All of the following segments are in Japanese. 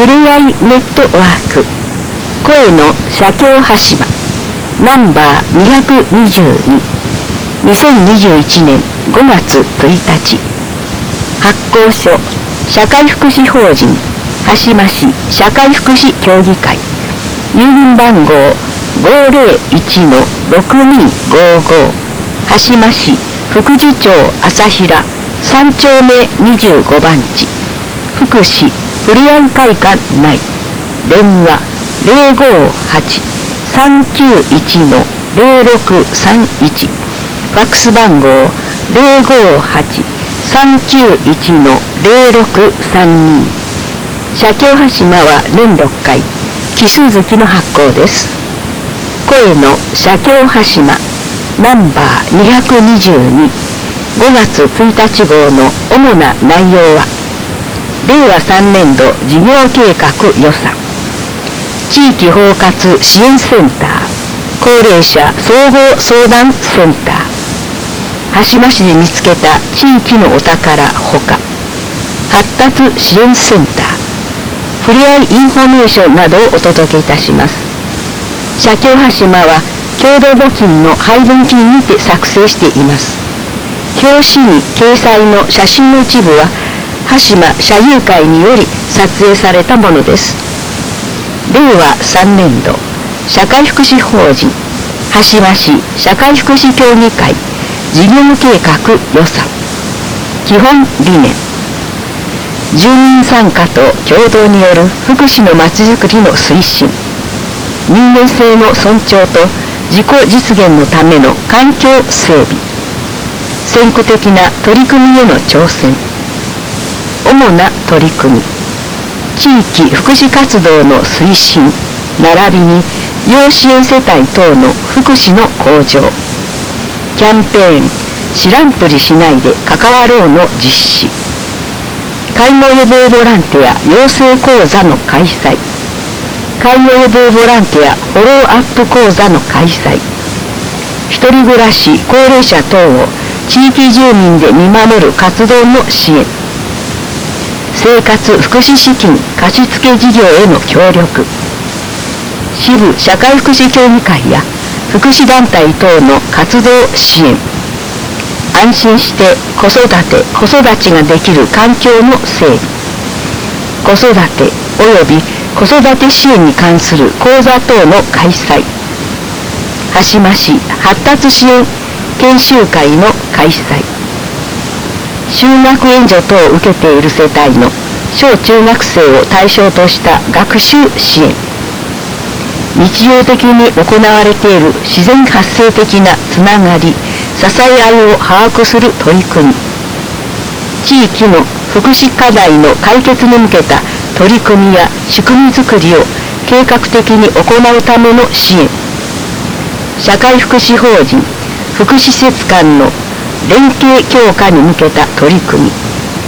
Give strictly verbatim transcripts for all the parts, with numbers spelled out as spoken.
ふれあいネットワーク声の社協羽島ナンバーにひゃくにじゅうに にせんにじゅういちねんごがつついたち発行所社会福祉法人羽島市社会福祉協議会郵便番号 ごーぜろいちのろくにごご 羽島市福寿町朝平さんちょうめにじゅうごばんち福祉ふれあい会館内電話 ゼロごはち さんきゅういちのゼロろくさんいち ファックス番号 ゼロごはち さんきゅういちのゼロろくさんに 社協羽島は年ろっかい奇数月の発行です。声の社協羽島ナンバーにひゃくにじゅうに ごがつついたち号の主な内容はれいわさんねんど事業計画予算地域包括支援センター高齢者総合相談センター羽島市で見つけた地域のお宝ほか発達支援センターふれあいインフォメーションなどをお届けいたします。社協羽島は共同募金の配分金にて作成しています。表紙に掲載の写真の一部は羽島社友会により撮影されたものです。れいわさんねんど社会福祉法人羽島市社会福祉協議会事業計画予算基本理念住民参加と共同による福祉のまちづくりの推進人間性の尊重と自己実現のための環境整備先駆的な取り組みへの挑戦主な取り組み地域福祉活動の推進並びに要支援世帯等の福祉の向上キャンペーン知らんぷりしないで関わろうの実施介護予防ボランティア養成講座の開催介護予防ボランティアフォローアップ講座の開催一人暮らし高齢者等を地域住民で見守る活動の支援生活福祉資金貸付事業への協力支部社会福祉協議会や福祉団体等の活動支援安心して子育て子育ちができる環境の整備子育て及び子育て支援に関する講座等の開催羽島市発達支援研修会の開催就学援助等を受けている世帯の小中学生を対象とした学習支援日常的に行われている自然発生的なつながり支え合いを把握する取り組み地域の福祉課題の解決に向けた取り組みや仕組みづくりを計画的に行うための支援社会福祉法人福祉施設間の連携強化に向けた取り組み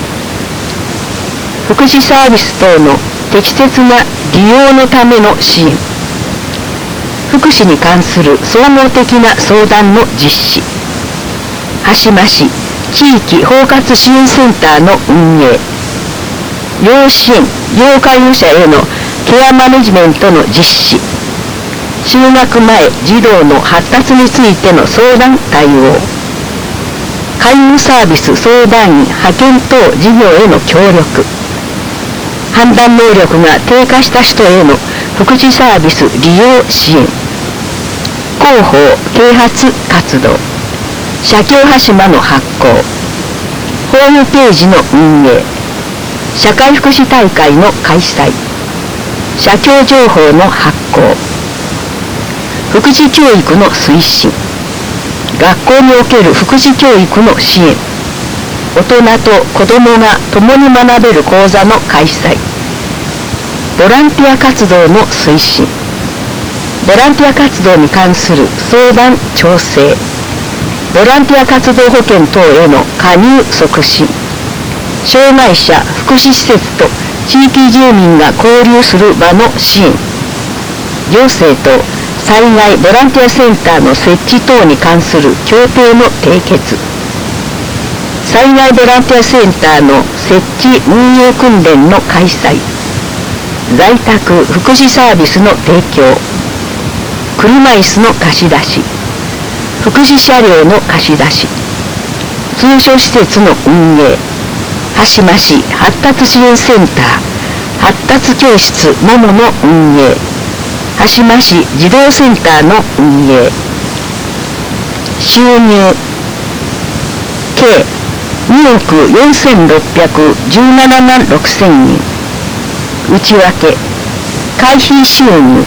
福祉サービス等の適切な利用のための支援福祉に関する総合的な相談の実施羽島市地域包括支援センターの運営要支援要介護者へのケアマネジメントの実施就学前児童の発達についての相談対応介護サービス相談員派遣等事業への協力判断能力が低下した人への福祉サービス利用支援広報啓発活動社協羽島の発行ホームページの運営社会福祉大会の開催社協情報の発行福祉教育の推進学校における福祉教育の支援大人と子どもが共に学べる講座の開催ボランティア活動の推進ボランティア活動に関する相談調整ボランティア活動保険等への加入促進障害者福祉施設と地域住民が交流する場の支援行政と災害ボランティアセンターの設置等に関する協定の締結災害ボランティアセンターの設置運営訓練の開催在宅福祉サービスの提供、車椅子の貸し出し、福祉車両の貸し出し、通所施設の運営、羽島市発達支援センター発達教室ももの運営、羽島市児童センターの運営。収入計におくよんせんろっぴゃくじゅうななまんろくせんえん。内訳会費収入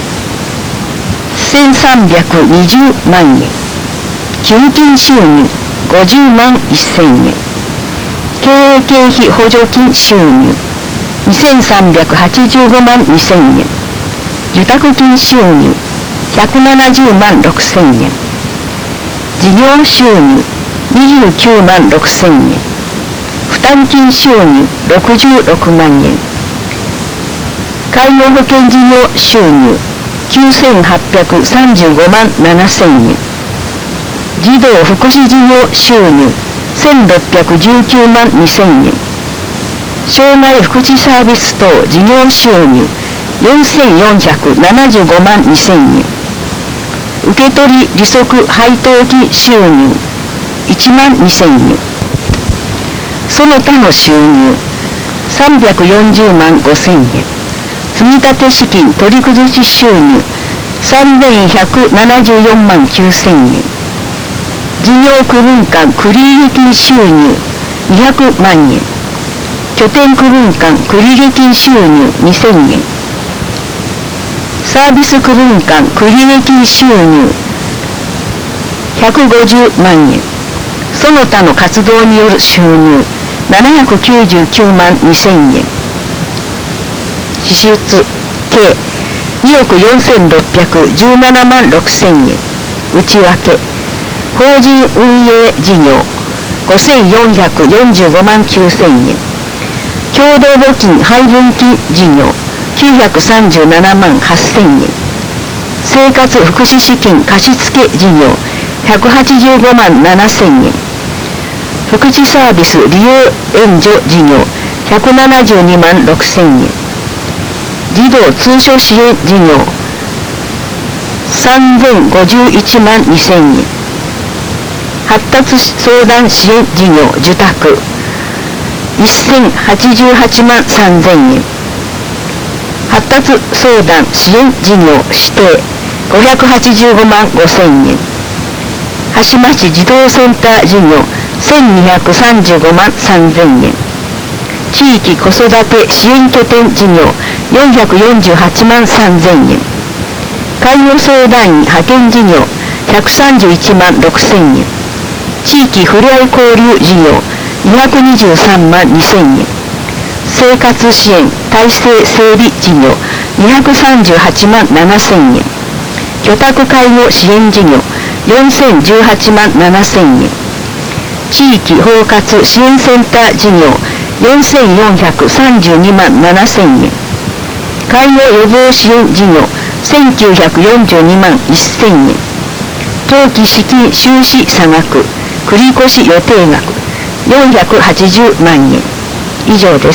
せんさんびゃくにじゅうまんえん、給付金収入ごじゅうまんせんえん、経営経費補助金収入にせんさんびゃくはちじゅうごまんにせんえん、受託金収入ひゃくななじゅうまんろくせんえん、事業収入にじゅうきゅうまんろくせんえん、負担金収入ろくじゅうろくまんえん、介護保険事業収入きゅうせんはっぴゃくさんじゅうごまんななせんえん、児童福祉事業収入せんろっぴゃくじゅうきゅうまんにせんえん、障害福祉サービス等事業収入よんせんよんひゃくななじゅうごまんにせんえん、受取利息配当金収入いちまんにせんえん、その他の収入さんびゃくよんじゅうまんごせんえん、積立資金取り崩し収入さんぜんひゃくななじゅうよんまんきゅうせんえん、事業区分間繰入金収入にひゃくまんえん、拠点区分間繰入金収入にせんえん、サービス区分間繰入金収入ひゃくごじゅうまんえん、その他の活動による収入ななひゃくきゅうじゅうきゅうまんにせんえん、支出計におくよんせんろっぴゃくじゅうななまんろくせんえん、内訳法人運営事業ごせんよんひゃくよんじゅうごまんきゅうせんえん、共同募金配分金事業きゅうひゃくさんじゅうななまんはっせんえん、生活福祉資金貸付事業ひゃくはちじゅうごまんななせんえん、福祉サービス利用援助事業ひゃくななじゅうにまんろくせんえん、児童通所支援事業さんぜんごじゅういちまんにせんえん、発達相談支援事業受託せんはちじゅうはちまんさんぜんえん、発達相談支援事業指定ごひゃくはちじゅうごまんごせんえん、羽島市児童センター事業せんにひゃくさんじゅうごまんさんぜんえん、地域子育て支援拠点事業よんひゃくよんじゅうはちまんさんぜんえん、介護相談員派遣事業ひゃくさんじゅういちまんろくせんえん、地域ふれあい交流事業にひゃくにじゅうさんまんにせんえん、生活支援体制整備事業にひゃくさんじゅうはちまんななせんえん、居宅介護支援事業よんせんじゅうはちまんななせんえん、地域包括支援センター事業よんせんよんひゃくさんじゅうにまんななせんえん、介護予防支援事業せんきゅうひゃくよんじゅうにまんせんえん、当期資金収支差額繰越予定額よんひゃくはちじゅうまんえん。以上です。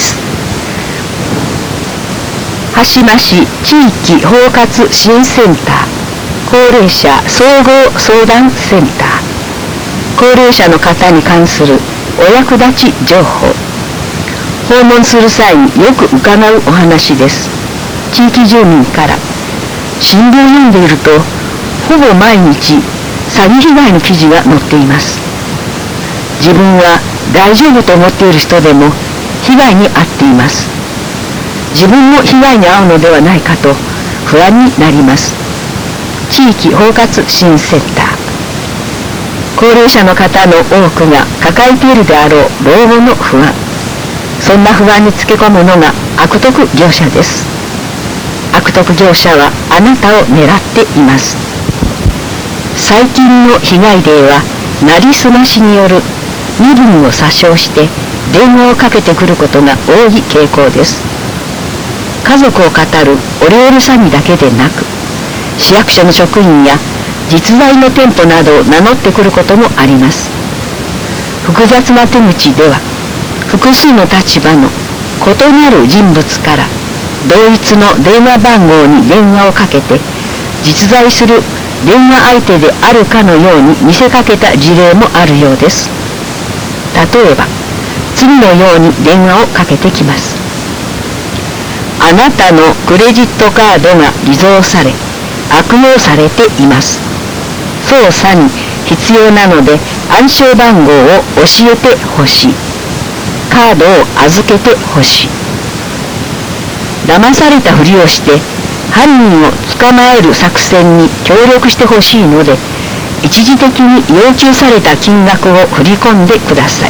羽島市地域包括支援センター高齢者総合相談センター、高齢者の方に関するお役立ち情報、訪問する際によく伺うお話です。地域住民から、新聞を読んでいるとほぼ毎日詐欺被害の記事が載っています。自分は大丈夫と思っている人でも被害に遭っています。自分も被害に遭うのではないかと不安になります。地域包括支援センター、高齢者の方の多くが抱えているであろう老後の不安、そんな不安につけ込むのが悪徳業者です。悪徳業者はあなたを狙っています。最近の被害例はなりすましによる身分を詐称して電話をかけてくることが多い傾向です。家族を語るオレオレ詐欺だけでなく、市役所の職員や実在の店舗などを名乗ってくることもあります。複雑な手口では複数の立場の異なる人物から同一の電話番号に電話をかけて実在する電話相手であるかのように見せかけた事例もあるようです。例えば次のように電話をかけてきます。あなたのクレジットカードが偽造され悪用されています。捜査に必要なので暗証番号を教えてほしい。カードを預けてほしい。騙されたふりをして犯人を捕まえる作戦に協力してほしいので一時的に要求された金額を振り込んでください。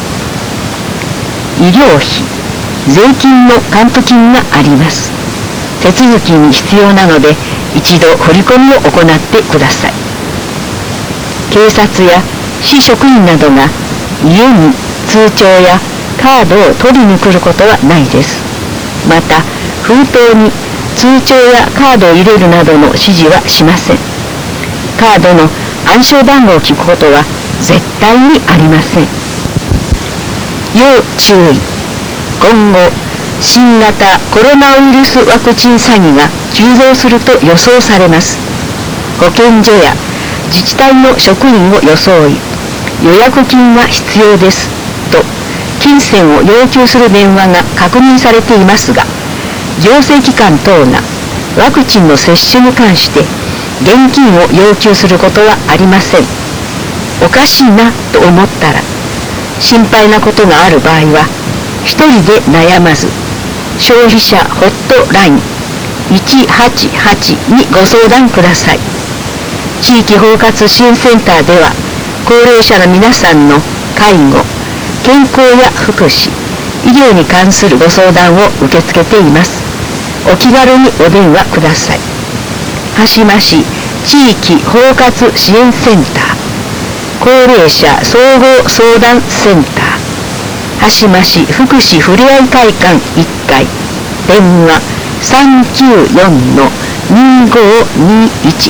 医療費、税金の還付金があります。手続きに必要なので一度振り込みを行ってください。警察や市職員などが家に通帳やカードを取りに来ることはないです。また封筒に通帳やカードを入れるなどの指示はしません。カードの暗証番号を聞くことは絶対にありません。要注意。今後新型コロナウイルスワクチン詐欺が急増すると予想されます。保健所や自治体の職員を装い予約金が必要ですと金銭を要求する電話が確認されていますが、行政機関等がワクチンの接種に関して現金を要求することはありません。おかしいなと思ったら心配なことがある場合は一人で悩まず消費者ホットラインいちはちはちにご相談ください。地域包括支援センターでは高齢者の皆さんの介護、健康や福祉、医療に関するご相談を受け付けています。お気軽にお電話ください。羽島市地域包括支援センター、高齢者総合相談センター、羽島市福祉ふれあい会館いっかい、電話 さんきゅうよん にごにいち。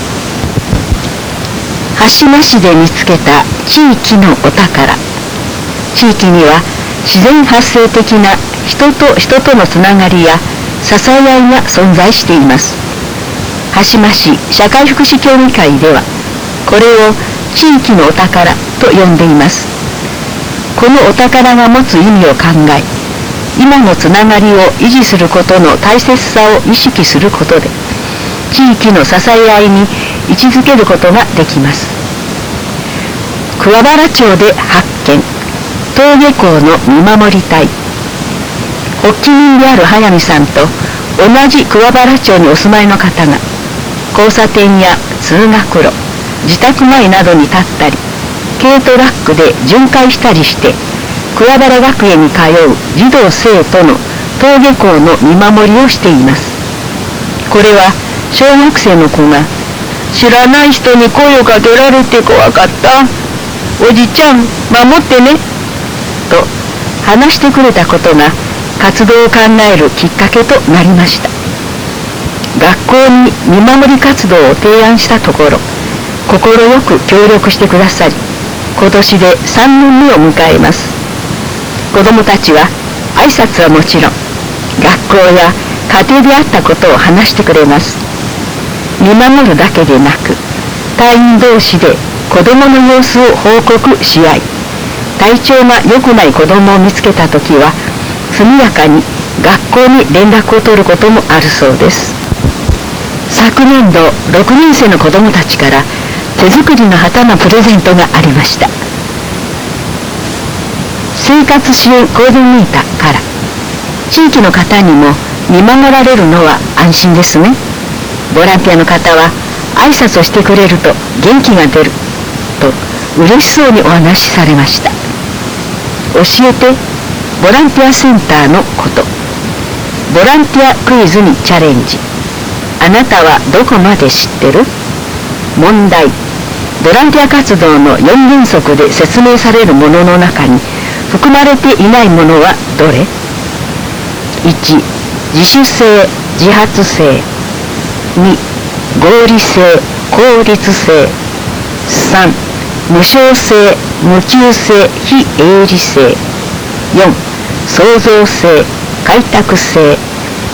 羽島市で見つけた地域のお宝。地域には自然発生的な人と人とのつながりや支え合いが存在しています。羽島市社会福祉協議会ではこれを地域のお宝と呼んでいます。このお宝が持つ意味を考え、今のつながりを維持することの大切さを意識することで地域の支え合いに位置づけることができます。桑原町で発見、登下校の見守り隊。発起人である速水さんと同じ桑原町にお住まいの方が交差点や通学路、自宅前などに立ったり軽トラックで巡回したりして桑原学園に通う児童生徒の登下校の見守りをしています。これは小学生の子が知らない人に声をかけられて怖かった、おじちゃん守ってねと話してくれたことが活動を考えるきっかけとなりました。学校に見守り活動を提案したところ快く協力してくださり、今年でさんねんめを迎えます。子どもたちは挨拶はもちろん学校や家庭であったことを話してくれます。見守るだけでなく隊員同士で子どもの様子を報告し合い、体調が良くない子どもを見つけたときは速やかに学校に連絡を取ることもあるそうです。昨年度ろくねん生の子どもたちから手作りの旗のプレゼントがありました。生活支援コーディネーターから、地域の方にも見守られるのは安心ですね。ボランティアの方は挨拶をしてくれると元気が出ると嬉しそうにお話しされました。教えてボランティアセンターのこと。ボランティアクイズにチャレンジ。あなたはどこまで知ってる？問題。ボランティア活動のよん原則で説明されるものの中に含まれていないものはどれ？いち. 自主性、自発性。に. 合理性、効率性。さん. 無償性、無給性、非営利性。よん. 創造性、開拓性。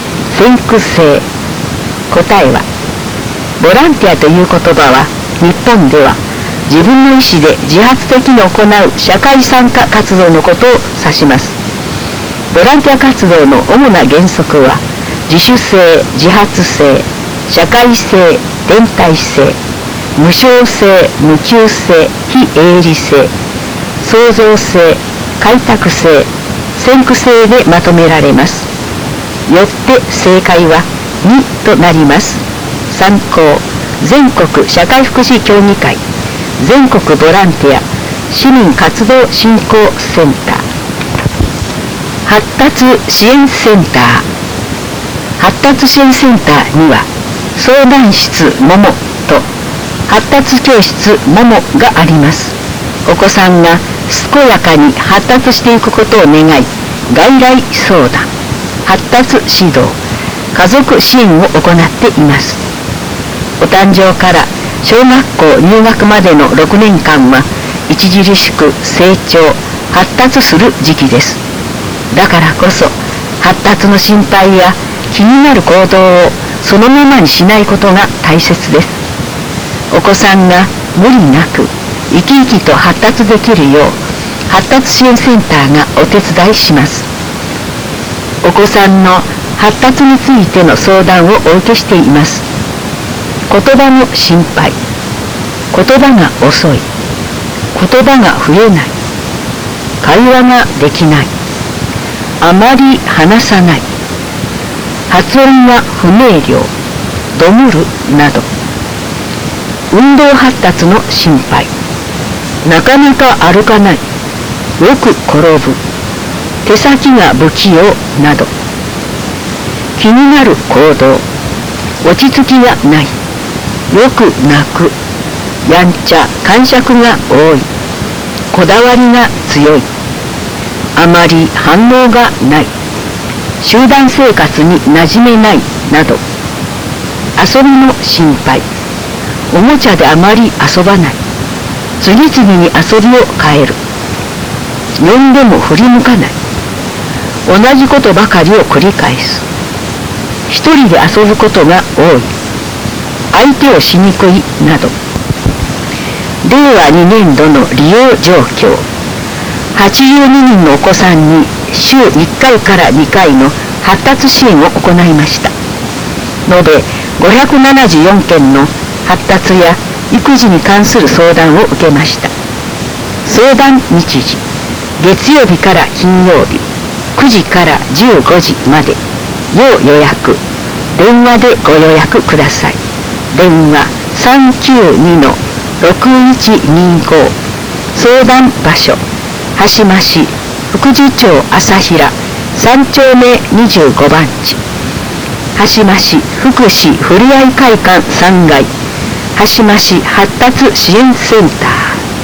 先駆性。答えは、ボランティアという言葉は日本では自分の意思で自発的に行う社会参加活動のことを指します。ボランティア活動の主な原則は自主性、自発性、社会性、連帯性、無償性、無給性、非営利性、創造性、開拓性、先駆性でまとめられます。よって正解はにとなります。参考、全国社会福祉協議会、全国ボランティア市民活動振興センター。発達支援センター。発達支援センターには相談室ももと発達教室ももがあります。お子さんが健やかに発達していくことを願い、外来相談、発達指導、家族支援を行っています。お誕生から小学校入学までのろくねんかんは著しく成長、発達する時期です。だからこそ発達の心配や気になる行動をそのままにしないことが大切です。お子さんが無理なく生き生きと発達できるよう発達支援センターがお手伝いします。お子さんの発達についての相談をお受けしています。言葉の心配、言葉が遅い、言葉が増えない、会話ができない、あまり話さない、発音が不明瞭、どむるなど、運動発達の心配、なかなか歩かない、よく転ぶ、手先が不器用など、気になる行動、落ち着きがない、よく泣く、やんちゃ癇癪が多い、こだわりが強い、あまり反応がない、集団生活に馴染めないなど、遊びの心配、おもちゃであまり遊ばない、次々に遊びを変える、呼んでも振り向かない、同じことばかりを繰り返す、一人で遊ぶことが多い、相手をしにくいなど。れいわにねんどの利用状況。はちじゅうににんのお子さんに週いっかいからにかいの発達支援を行いました。延べごひゃくななじゅうよんけんの発達や育児に関する相談を受けました。相談日時、月曜日から金曜日くじからじゅうごじまで。要予約、電話でご予約ください。電話 さんきゅうにのろくいちにご。相談場所、羽島市福寿町朝平さんちょうめにじゅうごばんち、羽島市福祉ふれあい会館さんがい、羽島市発達支援センター。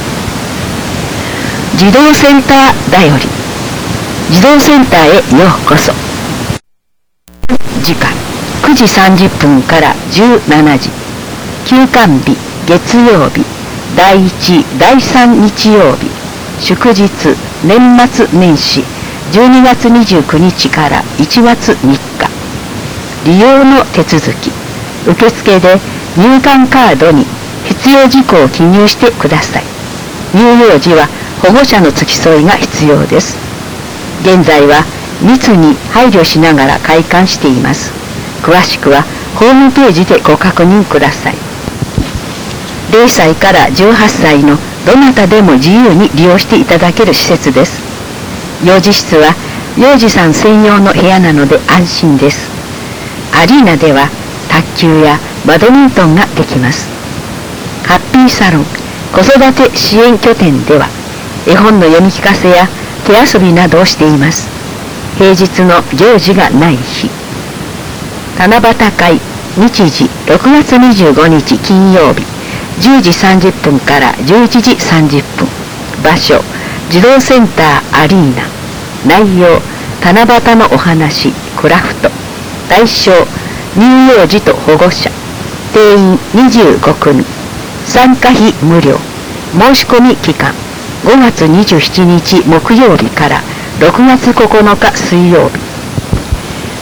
児童センターだより。児童センターへようこそ。時間くじさんじゅっぷんからじゅうしちじ。休館日月曜日、だいいち、だいさん日曜日、祝日、年末年始じゅうにがつにじゅうくにちからいちがつみっか。利用の手続き、受付で入館カードに必要事項を記入してください。入園時は保護者の付き添いが必要です。現在は密に配慮しながら開館しています。詳しくはホームページでご確認ください。れいさいからじゅうはっさいのどなたでも自由に利用していただける施設です。幼児室は幼児さん専用の部屋なので安心です。アリーナでは卓球やバドミントンができます。ハッピーサロン子育て支援拠点では絵本の読み聞かせや手遊びなどをしています。平日の行事がない日。七夕会日時ろくがつにじゅうごにち金曜日じゅうじさんじゅっぷんからじゅういちじさんじゅっぷん。場所児童センターアリーナ。内容七夕のお話クラフト。対象乳幼児と保護者。定員にじゅうごくみ。参加費無料。申し込み期間ごがつにじゅうしちにち木曜日からろくがつここのか水曜日。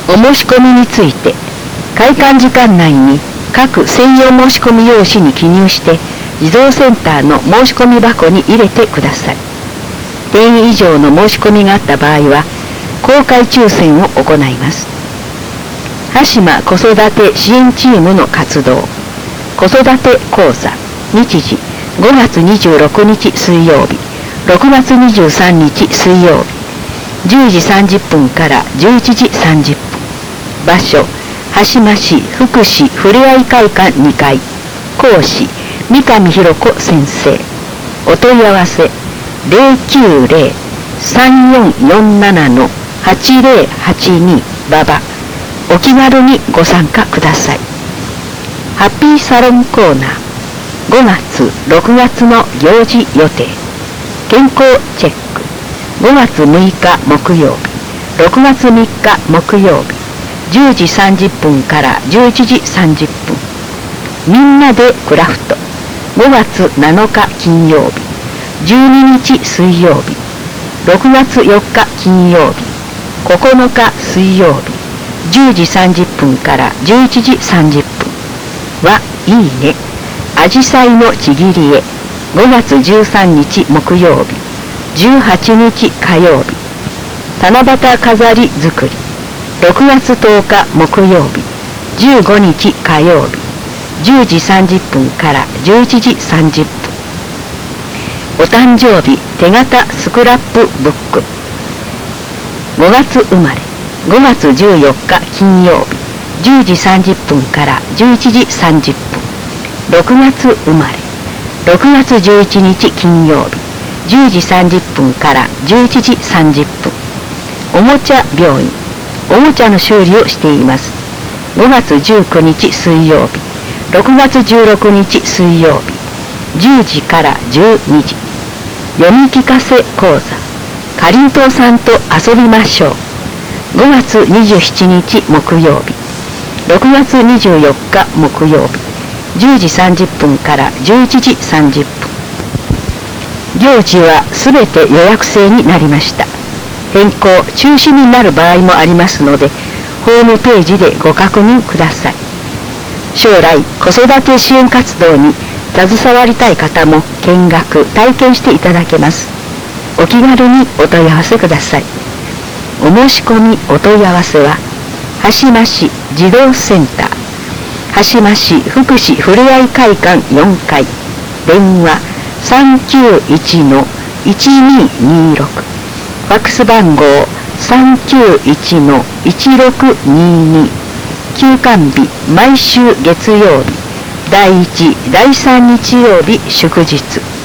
お申し込みについて開館時間内に各専用申し込み用紙に記入して児童センターの申し込み箱に入れてください。定員以上の申し込みがあった場合は公開抽選を行います。羽島子育て支援チームの活動子育て講座日時ごがつにじゅうろくにち水曜日、ろくがつにじゅうさんにち水曜日、じゅうじさんじゅっぷんからじゅういちじさんじゅっぷん。場所羽島市福祉ふれあい会館にかい。講師三上博子先生。お問い合わせゼロきゅうゼロ さんよんよんなな はちゼロはちに 馬場。お気軽にご参加ください。ハッピーサロンコーナーごがつろくがつの行事予定。健康チェックごがつむいか木曜日、ろくがつみっか木曜日、じゅうじさんじゅっぷんからじゅういちじさんじゅっぷん。みんなでクラフトごがつなのか金曜日、じゅうににち水曜日、ろくがつよっか金曜日、ここのか水曜日、じゅうじさんじゅっぷんからじゅういちじさんじゅっぷん。はいいねあじさいのちぎり絵ごがつじゅうさんにち木曜日、じゅうはちにち火曜日。七夕飾り作りろくがつとおか木曜日、じゅうごにち火曜日、じゅうじさんじゅっぷんからじゅういちじさんじゅっぷん。お誕生日手形スクラップブックごがつ生まれごがつじゅうよっか金曜日、じゅうじさんじゅっぷんからじゅういちじさんじゅっぷん。ろくがつ生まれろくがつじゅういちにち金曜日、じゅうじさんじゅっぷんからじゅういちじさんじゅっぷん。おもちゃ病院おもちゃの修理をしています。ごがつじゅうくにち水曜日、ろくがつじゅうろくにち水曜日、じゅうじからじゅうにじ。読み聞かせ講座かりんとうさんと遊びましょうごがつにじゅうしちにち木曜日、ろくがつにじゅうよっか木曜日、じゅうじさんじゅっぷんからじゅういちじさんじゅっぷん。行事はすべて予約制になりました。変更中止になる場合もありますのでホームページでご確認ください。将来子育て支援活動に携わりたい方も見学体験していただけます。お気軽にお問い合わせください。お申し込みお問い合わせは羽島市児童センター羽島市福祉ふれあい会館よんかい、電話 さんきゅういちのいちににろく、ファックス番号 さんきゅういちのいちろくにに。休館日毎週月曜日、だいいちだいさん日曜日祝日。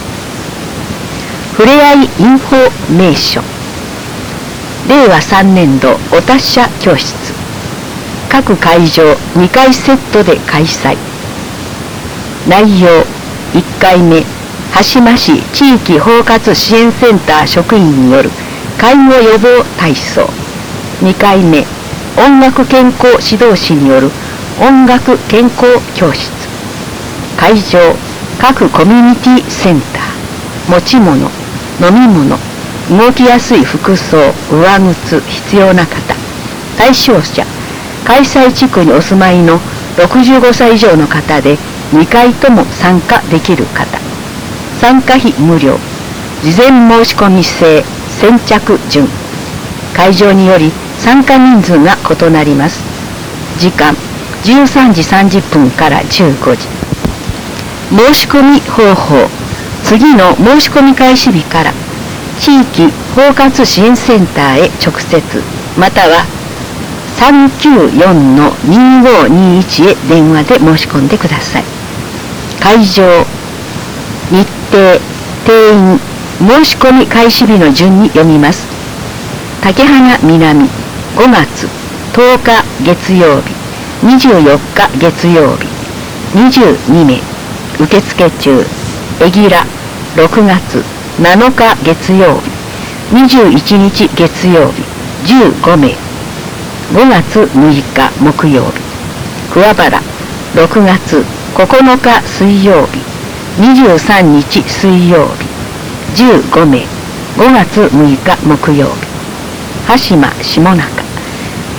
ふれあいインフォメーションれいわさんねんどお達者教室各会場にかいセットで開催。内容いっかいめ羽島市地域包括支援センター職員による介護予防体操。にかいめ音楽健康指導士による音楽健康教室。会場各コミュニティセンター。持ち物飲み物動きやすい服装上靴必要な方。対象者開催地区にお住まいのろくじゅうごさい以上の方でにかいとも参加できる方。参加費無料。事前申し込み制先着順。会場により参加人数が異なります。時間じゅうさんじさんじゅっぷんからじゅうごじ。申し込み方法次の申し込み開始日から地域包括支援センターへ直接またはさんきゅうよんのにごにいちへ電話で申し込んでください。会場日程定員申し込み開始日の順に読みます。竹花南ごがつとおか月曜日、にじゅうよっか月曜日にじゅうにめい受付中。えぎらろくがつなのか月曜日、にじゅういちにち月曜日じゅうごめい。ごがつむいか木曜日。桑原ろくがつここのか水曜日、にじゅうさんにち水曜日じゅうごめい。ごがつむいか木曜日。羽島下中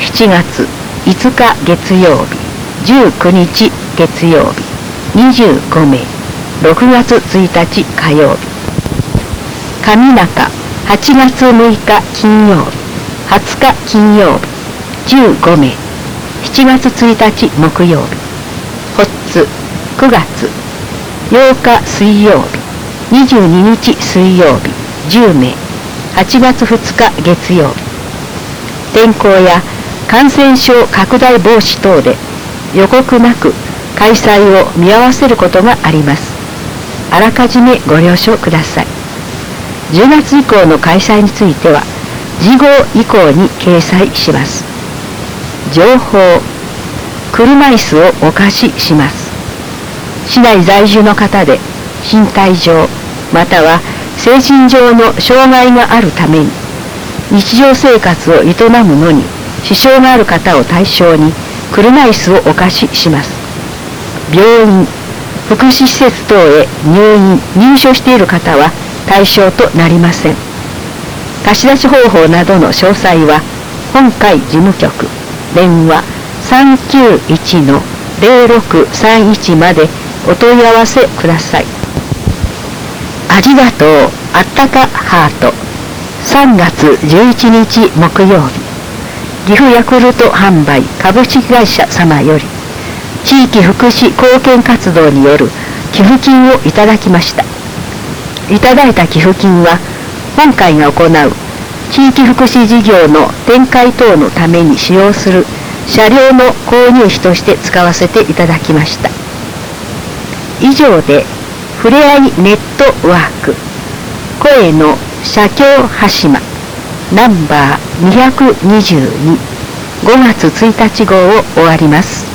しちがついつか月曜日、じゅうくにち月曜日、にじゅうごめい、ろくがつついたち火曜日。上中はちがつむいか金曜日、はつか金曜日、じゅうごめい、しちがつついたち木曜日。発津くがつようか水曜日、にじゅうににち水曜日、じゅうめい、はちがつふつか月曜日。天候や感染症拡大防止等で予告なく開催を見合わせることがあります。あらかじめご了承ください。じゅうがつ以降の開催については次号以降に掲載します。情報、車椅子をお貸しします。市内在住の方で身体上または精神上の障害があるために日常生活を営むのに支障がある方を対象に車椅子をお貸しします。病院、福祉施設等へ入院・入所している方は対象となりません。貸し出し方法などの詳細は本会事務局電話 さんきゅういちのゼロろくさんいち までお問い合わせください。ありがとう、あったかハート。さんがつじゅういちにち木曜日、岐阜ヤクルト販売株式会社様より地域福祉貢献活動による寄付金をいただきました。いただいた寄付金は本会が行う地域福祉事業の展開等のために使用する車両の購入費として使わせていただきました。以上でふれあいネットワーク声の社協羽島ナンバーにひゃくにじゅうにごがつついたち号を終わります。